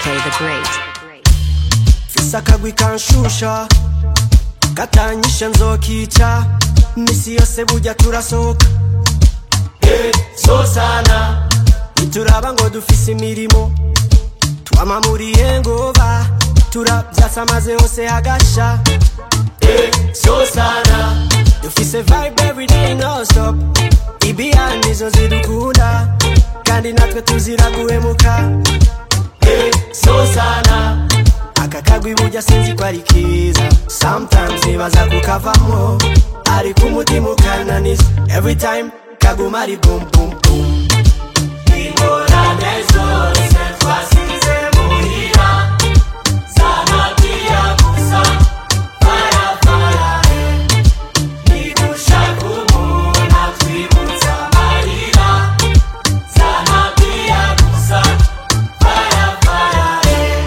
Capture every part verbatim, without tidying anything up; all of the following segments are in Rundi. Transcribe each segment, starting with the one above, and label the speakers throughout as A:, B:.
A: K the Great.
B: Fisakagwi kanshusha katanyisha nzokica misi yose burya turasohoka eh so sana nituraba ngo dufise imirimo twama muri hengova turabyasa maze hose hagasha eh so sana dufise vibe every day no stop ibiya nizo zidukunda kandi natwe tuzira guhemuka eh so sana akakagwi burya sinzi ko ari kiza sometimes nibaza kukavamo ariko umutima ukananiza every time kaguma ari boom boom boom ingorane zose twasize muhira sana pia gusa fire fire nidushaka umuntu atwibutsa amarira sana pia gusa fire fire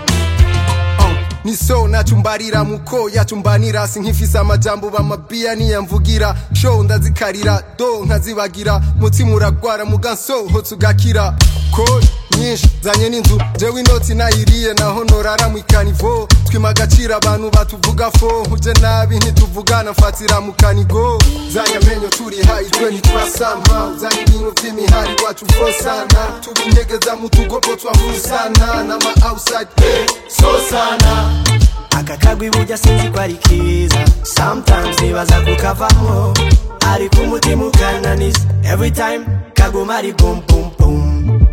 C: niso nachumbarira muko yachumbanira sinkifisa amajambo bamabia niyamvugira show ndazikarira do nkazibagira mutima uragwara muganso hotsugakira ko nyinshi zanye n'inzu jewe inoti nayiriye naho norara mwikanivo twimagacira abantu batuvuga fo huje nabi ntituvugana mfatira mukanigo zanya menyo turi high ntitwasama zanya ibintu by'imihari wacu fosana tubinyegeza mutugopo twavusana nama outside hey,
B: so sana akakagwi burya sinzi ko ari kiza sometimes nibaza kukavamo ariko umutima ukananiza every time kaguma ari boom boom boom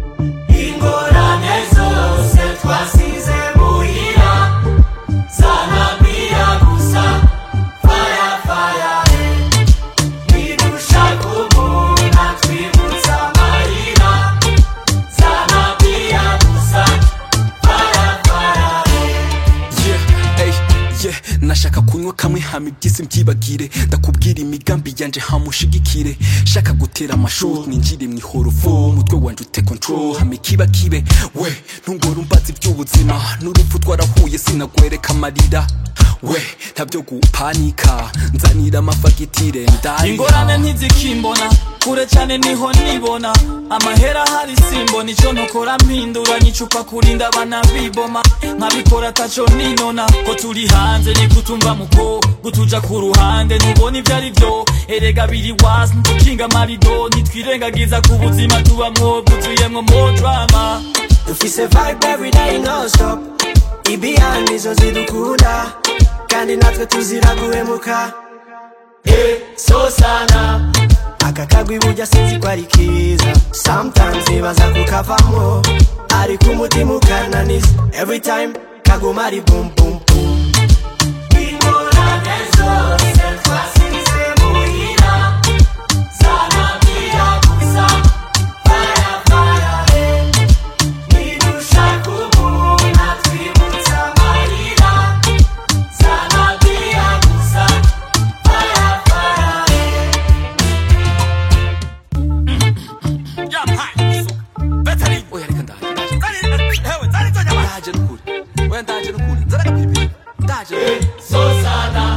B: ingorane zose twasize muhira sana pia gusa fire fire nidushaka umuntu atwibutsa amarira sana pia gusa fire fire
D: yeah, nashaka kunywa kamwe hama ibyisi mbyibagire ndakubwira imigambi yanje hamushigikire shaka gutera amashuri ninjire mwihorofo mutwe wanje ute control hama kiba kibe we ntungora umbaza iby'ubuzima n'urupfu twarahuye sinagwereka amarira we ntabyo gupanika nzanira amafagitire ndaya
E: ingorane ntizikimbona kure cyane niho nibona amahera hari simbona icyo nokora mpindura nyicupa kurinda abana biboma nkabikora taco ninona ko turi hanze ni kutumva muko gutuja ku ruhande nubona ibyo ari byo erega biri was ntukinga amarido nitwirengagiza ku buzima tubamwo buzuyemwo mo drama
B: dufise vibe every day no stop ibiya nizo zidukunda kandi natwe tuzira guhemuka eh so sana akakagwi burya sinzi ko ari kiza sometimes nibaza kukavamo ariko umutima ukananiza every time kaguma ari boom boom boom ingorane zose twasize muhira sana pia gusa fire fire nidushaka umuntu atwibutsa amarira sana pia gusa fire fire
E: yeah hi better
D: oya reka ndaje
E: hewe zari zo nyama
D: ndaje n'ukuri oya ndaje n'ukuri nzaraga pipi ndaje
B: so sana